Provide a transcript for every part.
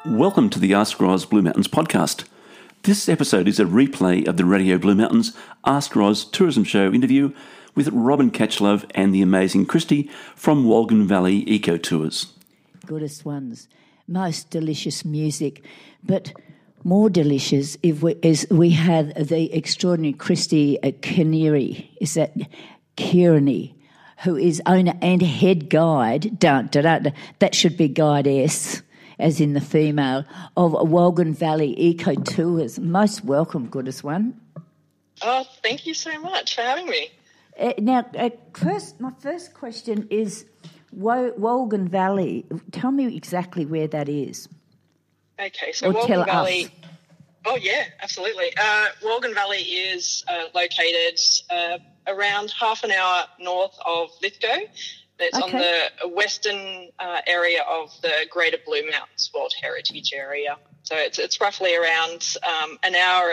Welcome to the Ask Roz Blue Mountains podcast. This episode is a replay of the Radio Blue Mountains Ask Roz tourism show interview with Robin Catchlove and the amazing Christy from Wolgan Valley Eco Tours. Goodest ones, most delicious music, but more delicious is we had the extraordinary Christy Kearney. Is that Kearney? Who is owner and head guide, that should be guide S, as in the female, of Wolgan Valley Eco Tours. Most welcome, goodest one. Oh, thank you so much for having me. My first question is, Wolgan Valley, tell me exactly where that is. Okay, so Wolgan Valley... Us. Oh, yeah, absolutely. Wolgan Valley is located around half an hour north of Lithgow. It's on the western area of the Greater Blue Mountains World Heritage Area. So it's roughly around an hour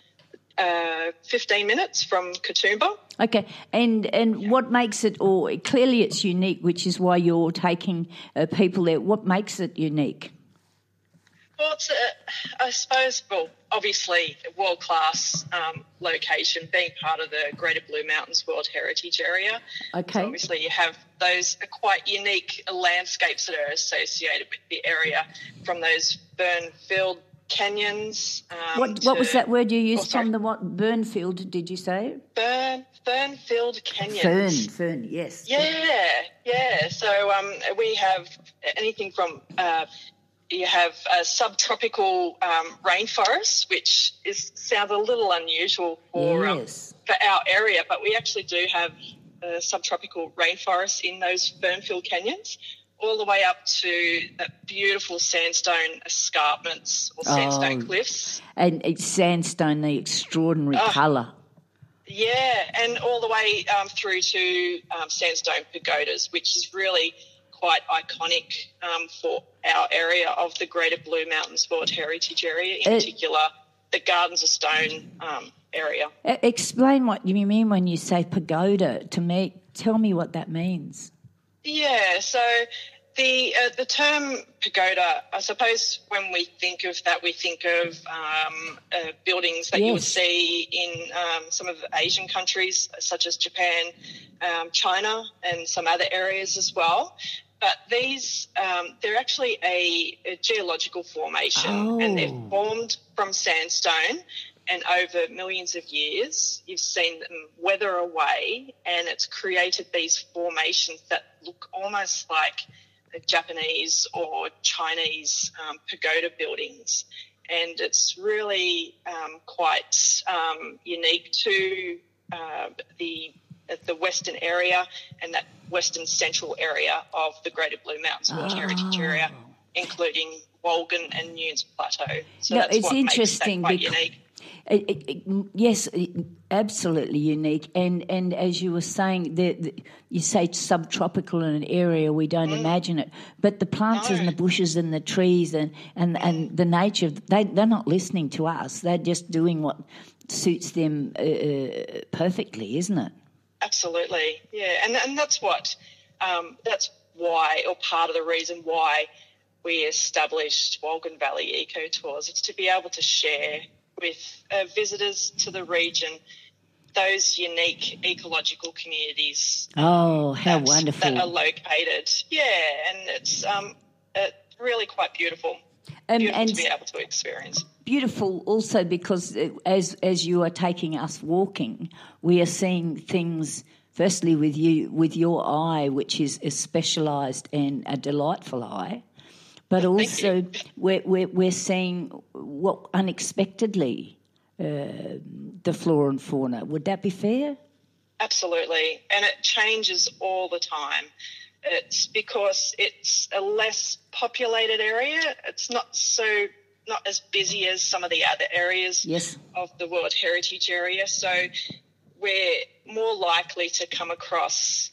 and 15 minutes from Katoomba. Okay, and what makes it, clearly it's unique, which is why you're taking people there. What makes it unique? Well, it's, I suppose, obviously a world-class location, being part of the Greater Blue Mountains World Heritage Area. Okay. So obviously you have those quite unique landscapes that are associated with the area, from those Burnfield canyons. What was that word you used from the what? Burnfield, did you say? Burnfield canyons. Fern, yes. Yeah. So we have anything from... you have a subtropical rainforest, which sounds a little unusual for our area, but we actually do have a subtropical rainforest in those Burnfield canyons, all the way up to that beautiful sandstone escarpments or sandstone cliffs. And it's sandstone, the extraordinary colour. Yeah, and all the way through to sandstone pagodas, which is really quite iconic for our area of the Greater Blue Mountains World Heritage Area, in particular the Gardens of Stone area. Explain what you mean when you say pagoda to me. Tell me what that means. Yeah, so the term pagoda, I suppose when we think of that, we think of buildings that you would see in some of the Asian countries, such as Japan, China, and some other areas as well. But these, they're actually a geological formation, and they're formed from sandstone, and over millions of years you've seen them weather away, and it's created these formations that look almost like Japanese or Chinese pagoda buildings. And it's really quite unique to the western area and that western central area of the Greater Blue Mountains World Heritage Area, including Wolgan and Nunes Plateau. So that's it's what interesting makes that quite unique. Yes, absolutely unique. And as you were saying, you say subtropical in an area, we don't imagine it. But the plants and the bushes and the trees and the nature, they're not listening to us. They're just doing what suits them perfectly, isn't it? Absolutely, yeah, and that's what that's why, or part of the reason why we established Wolgan Valley Eco Tours. It's to be able to share with visitors to the region those unique ecological communities. Oh, how wonderful! That are located, and it's really quite beautiful. And to be able to experience. Beautiful also because as you are taking us walking, we are seeing things firstly with your eye, which is a specialised and a delightful eye, but also we're seeing what unexpectedly the flora and fauna. Would that be fair? Absolutely, and it changes all the time. It's because it's a less populated area. It's not as busy as some of the other areas of the World Heritage Area. So we're more likely to come across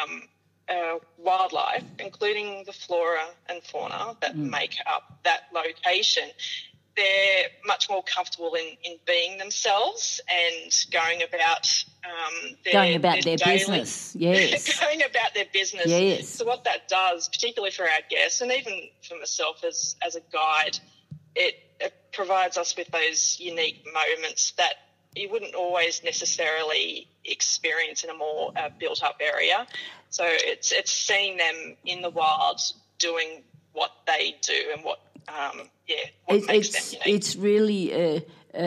wildlife, including the flora and fauna that make up that location. they're much more comfortable in being themselves and going about their business. Yes. Going about their business. Yes. So what that does, particularly for our guests and even for myself as a guide, it provides us with those unique moments that you wouldn't always necessarily experience in a more built-up area. So it's seeing them in the wild doing what they do and what makes them unique. It's really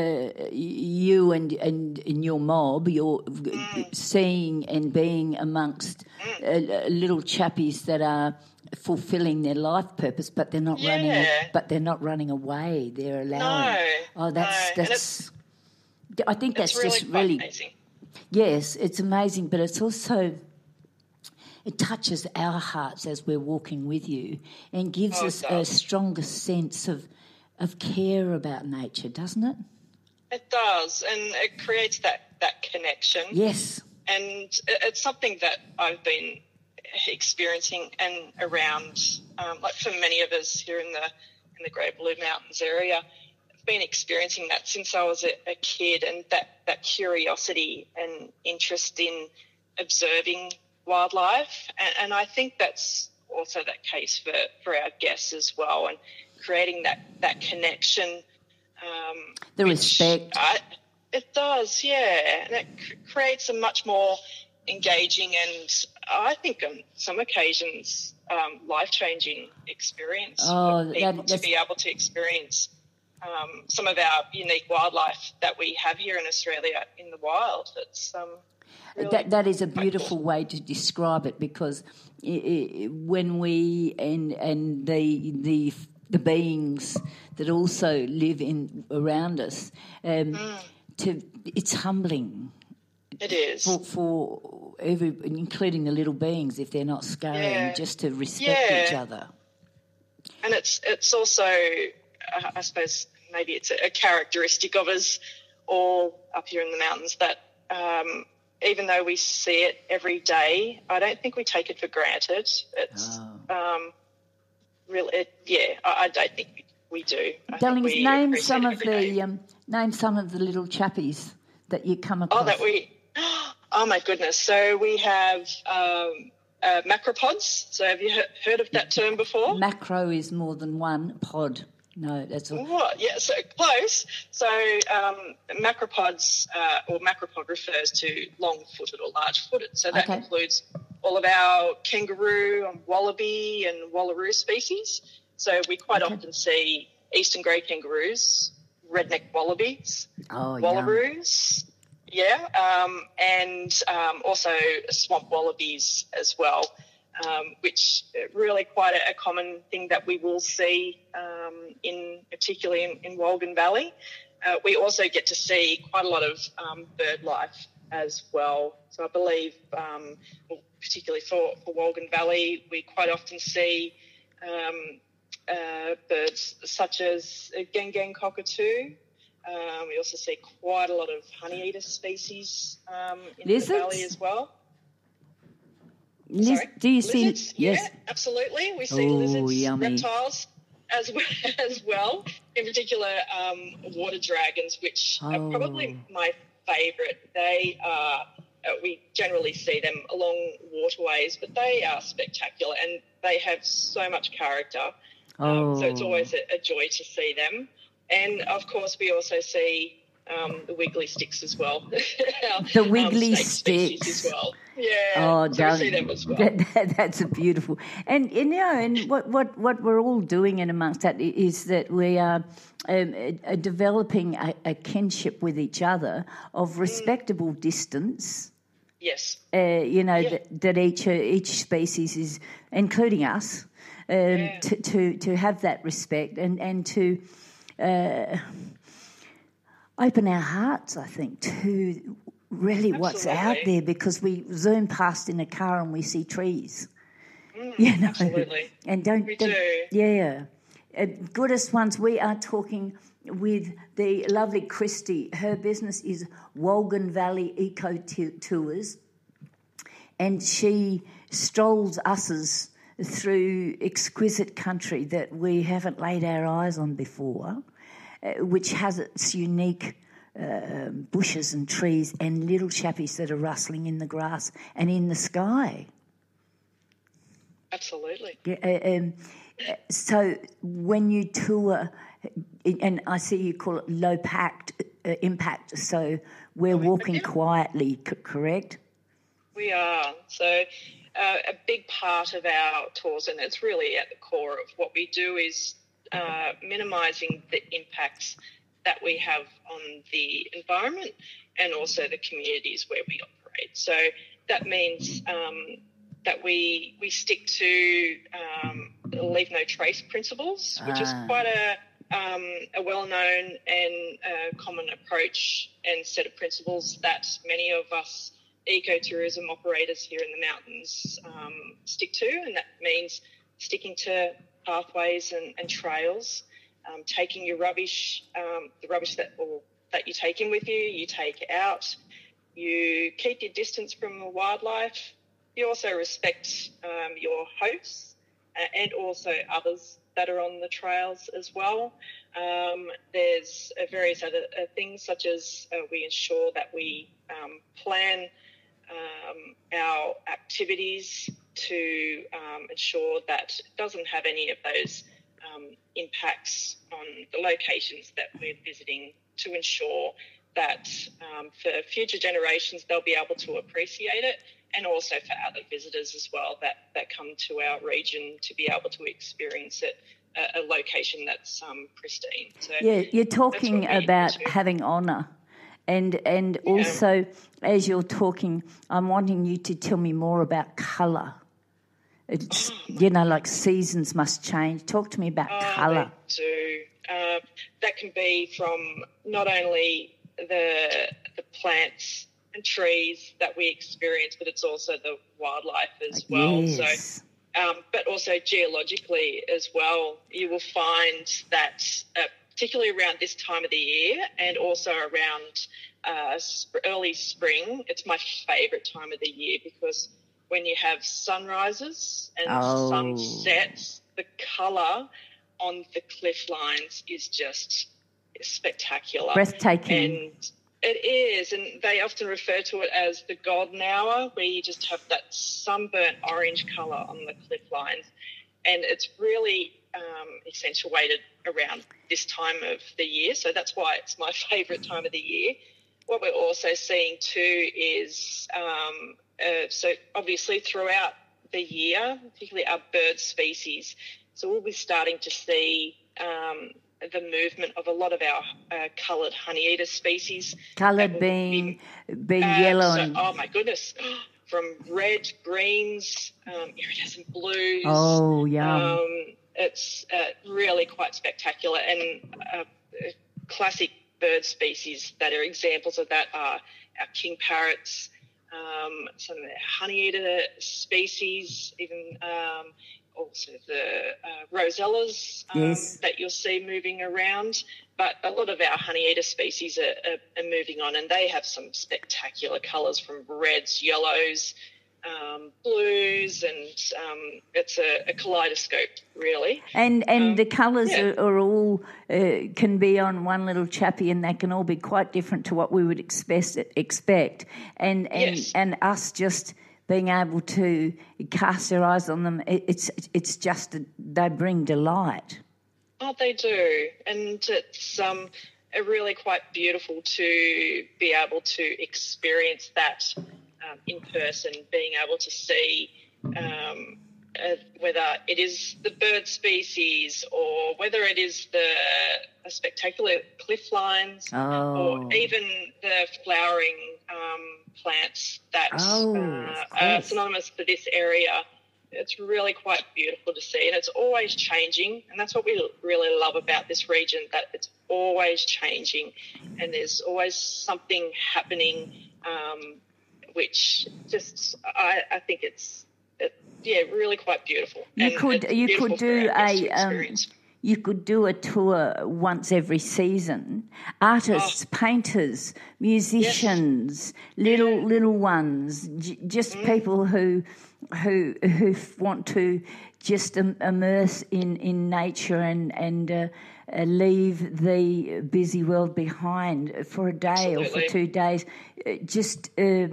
you and your mob. You're seeing and being amongst little chappies that are fulfilling their life purpose, but they're not running. But they're not running away. They're allowing. That's. I think that's really just really amazing. Yes, it's amazing, but it's also. It touches our hearts as we're walking with you and gives us a stronger sense of care about nature, doesn't it? It does, and it creates that connection. Yes. And it's something that I've been experiencing and around, like for many of us here in the Great Blue Mountains area, I've been experiencing that since I was a kid, and that curiosity and interest in observing wildlife, and I think that's also the case for our guests as well, and creating that connection. The respect. It does, yeah, and it creates a much more engaging and I think on some occasions life-changing experience for people to be able to experience some of our unique wildlife that we have here in Australia in the wild. It's really that is a beautiful way to describe it, because when we and the beings that also live around us, it's humbling. It is for including the little beings, if they're not scurrying, just to respect each other. And it's also, I suppose, maybe it's a characteristic of us all up here in the mountains that. Even though we see it every day, I don't think we take it for granted. It's really, I don't think we do. Darling, name some of the little chappies that you come across. Oh my goodness! So we have macropods. So have you heard of that term before? Macro is more than one pod. No, that's all. What? Yeah, so close. So macropods, or macropod refers to long-footed or large-footed. So that includes all of our kangaroo and wallaby and wallaroo species. So we quite often see eastern grey kangaroos, redneck wallabies, wallaroos, and also swamp wallabies as well. Which really quite a common thing that we will see particularly in Wolgan Valley. We also get to see quite a lot of bird life as well. So I believe, particularly for Wolgan Valley, we quite often see birds such as Gang cockatoo. We also see quite a lot of honeyeater species in the valley as well. Do you see lizards? Yes, yeah, absolutely. We see lizards, yummy. reptiles as well. In particular, water dragons, which are probably my favourite. They are. We generally see them along waterways, but they are spectacular and they have so much character. So it's always a joy to see them. And of course, we also see the wiggly sticks as well. The wiggly sticks as well. Yeah, so we see them as well. That's a beautiful. And what we're all doing in amongst that is that we are developing a kinship with each other of respectable distance. Yes. That each species is, including us, to have that respect and to open our hearts, I think, to really what's out there, because we zoom past in a car and we see trees. Absolutely. And we do. Yeah. Goodest ones, we are talking with the lovely Christy. Her business is Wolgan Valley Eco Tours, and she strolls us through exquisite country that we haven't laid our eyes on before. which has its unique bushes and trees and little chappies that are rustling in the grass and in the sky. Absolutely. So when you tour, and I see you call it low impact, so we're walking quietly, correct? We are. So a big part of our tours, and it's really at the core of what we do, is minimising the impacts that we have on the environment and also the communities where we operate. So that means that we stick to leave no trace principles, which is quite a well-known and common approach and set of principles that many of us ecotourism operators here in the mountains stick to, and that means sticking to pathways and trails, taking your rubbish, the rubbish that you take in with you, you take out, you keep your distance from the wildlife, you also respect your hosts and also others that are on the trails as well. There's various other things, such as we ensure that we plan our activities to ensure that it doesn't have any of those impacts on the locations that we're visiting, to ensure that for future generations they'll be able to appreciate it, and also for other visitors as well that come to our region to be able to experience it, a location that's pristine. So yeah, you're talking about having honour. And also, as you're talking, I'm wanting you to tell me more about colour. It's, like seasons must change. Talk to me about colour. They do. That can be from not only the plants and trees that we experience, but it's also the wildlife as well. Yes. So, but also geologically as well, you will find that particularly around this time of the year and also around early spring, it's my favourite time of the year, because when you have sunrises and sunsets, the colour on the cliff lines is just spectacular. Breathtaking. And it is, and they often refer to it as the golden hour, where you just have that sunburnt orange colour on the cliff lines. And it's really accentuated around this time of the year, so that's why it's my favourite time of the year. What we're also seeing too is, so obviously throughout the year, particularly our bird species, so we'll be starting to see the movement of a lot of our coloured honeyeater species. Coloured being yellow. So, oh my goodness, from red, greens, iridescent blues. Oh, yeah. It's really quite spectacular, and classic bird species that are examples of that are our king parrots, some of the honeyeater species, even also the rosellas that you'll see moving around. But a lot of our honeyeater species are moving on, and they have some spectacular colours, from reds, yellows, blues, and it's a kaleidoscope, really. And the colours are all can be on one little chappie, and they can all be quite different to what we would expect. And us just being able to cast our eyes on them, it's just they bring delight. Oh, they do, and it's really quite beautiful to be able to experience that in person, being able to see whether it is the bird species or whether it is the spectacular cliff lines or even the flowering plants that are synonymous for this area. It's really quite beautiful to see, and it's always changing, and that's what we really love about this region, that it's always changing and there's always something happening, which just I think it's really quite beautiful. You could do a tour once every season. Artists, painters, musicians, little ones, just people who who want to just immerse in nature and leave the busy world behind for a day or for 2 days. Just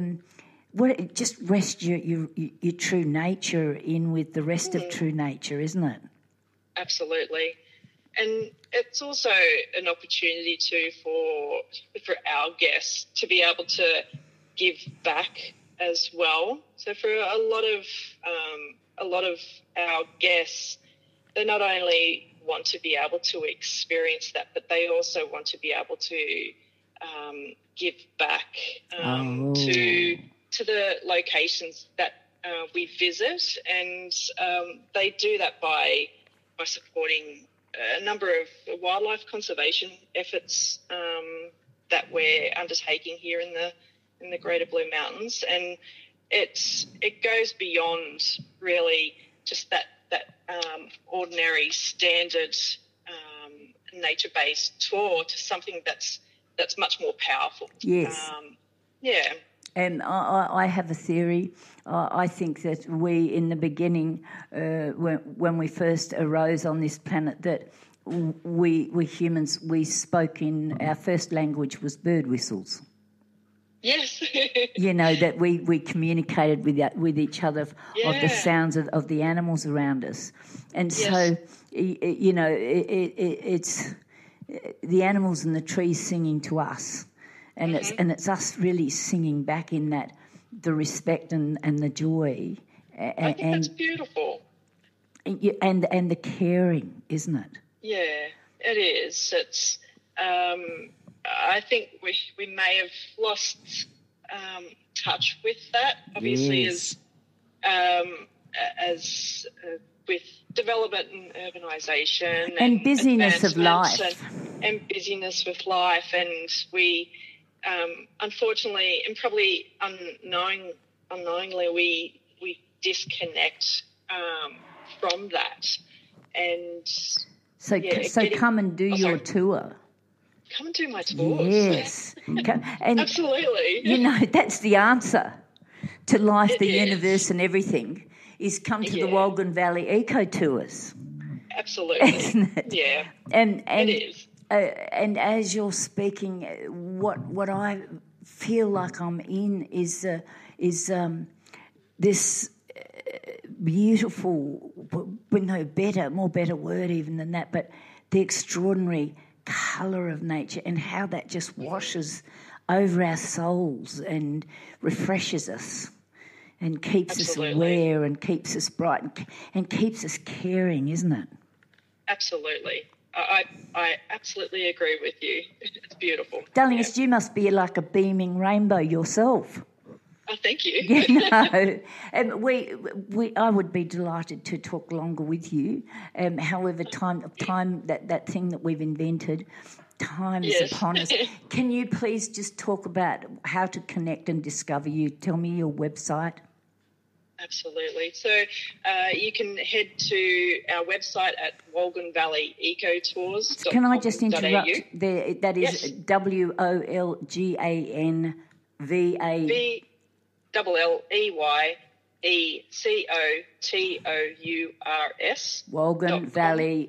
rest your true nature in with the rest of true nature, isn't it? Absolutely. And it's also an opportunity too for our guests to be able to give back as well. So for a lot of our guests, they not only want to be able to experience that, but they also want to be able to give back to the locations that we visit, and they do that by supporting a number of wildlife conservation efforts that we're undertaking here in the Greater Blue Mountains, and it goes beyond really just that ordinary standard nature-based tour to something that's much more powerful. Yes. Yeah. And I have a theory. I think that we, in the beginning, when we first arose on this planet, that we humans, we spoke in, our first language was bird whistles. Yes. That we communicated with each other of the sounds of the animals around us. And so, it's the animals and the trees singing to us. And it's us really singing back in that, the respect and the joy. I think that's beautiful. And the caring, isn't it? Yeah, it is. It's. I think we may have lost touch with that. Obviously, yes. as with development and urbanisation and busyness of life and busyness with life, and we. Unfortunately, and probably unknowingly, we disconnect from that, and so come and do your tour. Come and do my tours. Yes, and absolutely. That's the answer to life, the universe, and everything. Is come to the Wolgan Valley Eco Tours. Absolutely, isn't it? Yeah, and it is. And as you're speaking, what I feel like I'm in is this beautiful, more better word even than that, but the extraordinary colour of nature and how that just washes over our souls and refreshes us and keeps us aware and keeps us bright and keeps us caring, isn't it? Absolutely. I absolutely agree with you. It's beautiful. Darling, you must be like a beaming rainbow yourself. Oh, thank you. And I would be delighted to talk longer with you. However, time that thing that we've invented, time is upon us. Can you please just talk about how to connect and discover you? Tell me your website. Absolutely. So you can head to our website at Wolgan Valley Ecotours.com. Can I just interrupt there? That is WOLGANVA. VALLEYECOTOURS. Wolgan Valley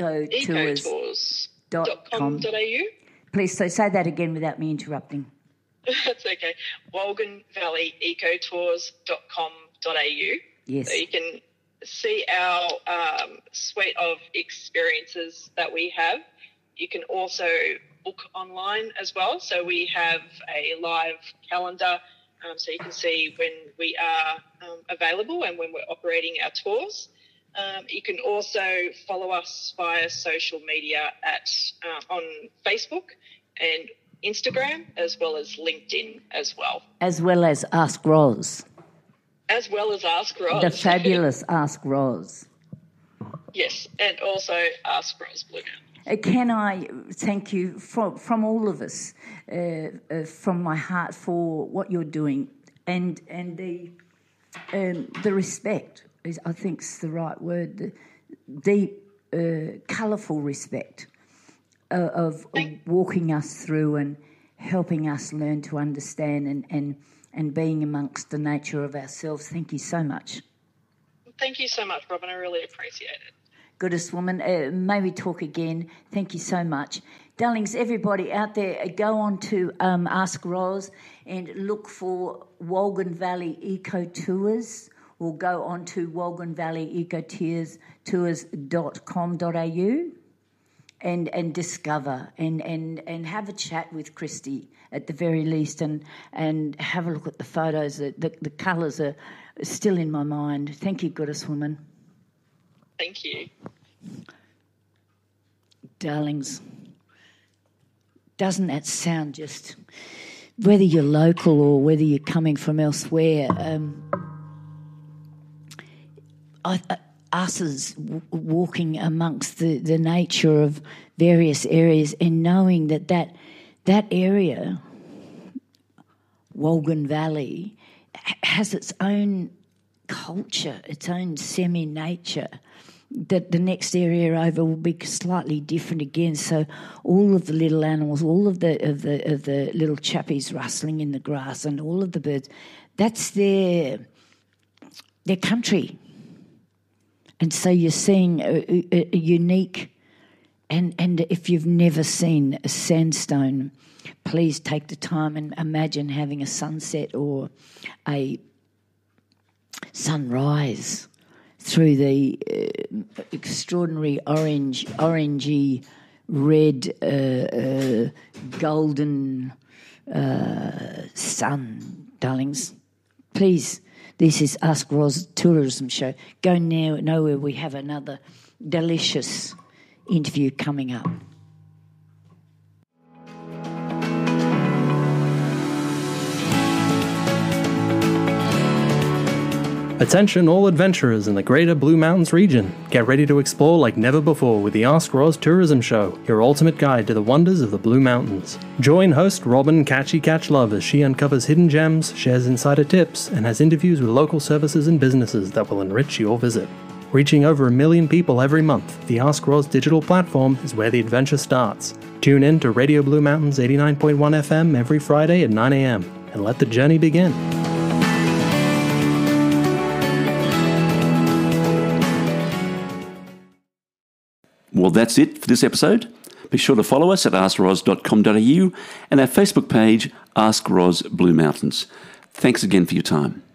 Ecotours.com.au. Please, so say that again without me interrupting. That's okay. Wolgan Valley Ecotours.com.au. Yes. So you can see our suite of experiences that we have. You can also book online as well. So we have a live calendar, so you can see when we are available and when we're operating our tours. You can also follow us via social media on Facebook and Instagram, as well as LinkedIn as well. As well as Ask Roz. As well as Ask Roz. The fabulous Ask Roz. Yes, and also Ask Roz Blue Mountains. Can I thank you from all of us, from my heart, for what you're doing, and the respect is, I think, is the right word. The deep, colourful respect of walking us through and helping us learn to understand and being amongst the nature of ourselves. Thank you so much. Thank you so much, Robin. I really appreciate it. Goddess woman, may we talk again. Thank you so much. Darlings, everybody out there, go on to Ask Ros and look for Wolgan Valley Eco Tours, or go on to wolganvalleyecotours.com.au and discover and have a chat with Christy at the very least, and have a look at the photos. The colours are still in my mind. Thank you, Goddess woman. Thank you. Darlings, doesn't that sound just, whether you're local or whether you're coming from elsewhere, us as walking amongst the nature of various areas and knowing that area, Wolgan Valley, has its own culture, its own semi-nature, that the next area over will be slightly different again. So all of the little animals, all of the little chappies rustling in the grass, and all of the birds, that's their country. And so you're seeing a unique, and if you've never seen a sandstone, please take the time and imagine having a sunset or a sunrise through the extraordinary orangey, red, golden sun, darlings. Please, this is Ask Ros Tourism Show. Go now, nowhere. We have another delicious interview coming up. Attention all adventurers in the greater Blue Mountains region. Get ready to explore like never before with the Ask Ros Tourism Show, your ultimate guide to the wonders of the Blue Mountains. Join host Robin Catchlove as she uncovers hidden gems, shares insider tips, and has interviews with local services and businesses that will enrich your visit. Reaching over 1 million people every month, the Ask Ros digital platform is where the adventure starts. Tune in to Radio Blue Mountains 89.1 FM every Friday at 9 a.m. and let the journey begin. Well, that's it for this episode. Be sure to follow us at askros.com.au and our Facebook page, Ask Ros Blue Mountains. Thanks again for your time.